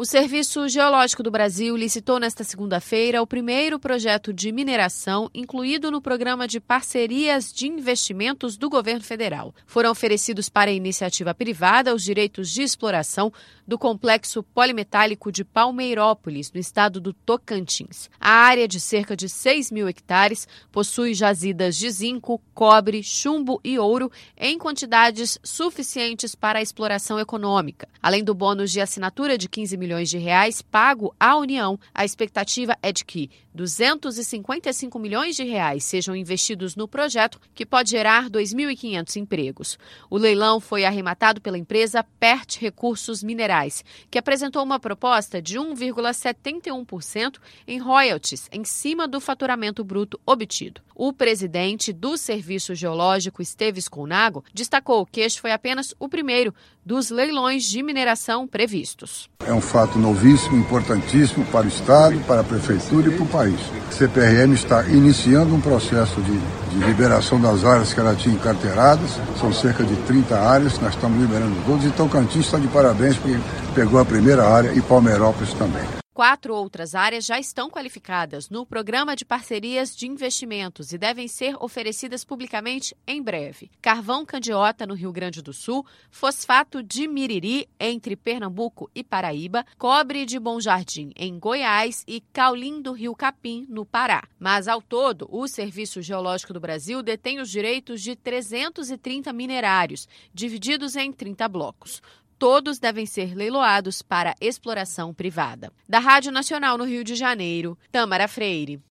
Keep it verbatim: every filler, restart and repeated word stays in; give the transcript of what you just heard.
O Serviço Geológico do Brasil licitou nesta segunda-feira o primeiro projeto de mineração incluído no Programa de Parcerias de Investimentos do Governo Federal. Foram oferecidos para a iniciativa privada os direitos de exploração do complexo polimetálico de Palmeirópolis, no estado do Tocantins. A área de cerca de seis mil hectares possui jazidas de zinco, cobre, chumbo e ouro em quantidades suficientes para a exploração econômica. Além do bônus de assinatura de quinze milhões de reais pago à União, a expectativa é de que duzentos e cinquenta e cinco milhões de reais sejam investidos no projeto, que pode gerar dois mil e quinhentos empregos. O leilão foi arrematado pela empresa Pert Recursos Minerais, que apresentou uma proposta de um vírgula setenta e um por cento em royalties em cima do faturamento bruto obtido. O presidente do Serviço Geológico, Esteves Colnago, destacou que este foi apenas o primeiro dos leilões de mineração previstos. É um fato novíssimo, importantíssimo para o Estado, para a Prefeitura e para o país. A C P R M está iniciando um processo de, de liberação das áreas que ela tinha encarteiradas. São cerca de trinta áreas, nós estamos liberando todas. E Tocantins está de parabéns porque pegou a primeira área e Palmeirópolis também. Quatro outras áreas já estão qualificadas no Programa de Parcerias de Investimentos e devem ser oferecidas publicamente em breve. Carvão Candiota, no Rio Grande do Sul, fosfato de Miriri, entre Pernambuco e Paraíba, cobre de Bom Jardim, em Goiás e Caulim do Rio Capim, no Pará. Mas, ao todo, o Serviço Geológico do Brasil detém os direitos de trezentos e trinta minerários, divididos em trinta blocos. Todos devem ser leiloados para exploração privada. Da Rádio Nacional no Rio de Janeiro, Tâmara Freire.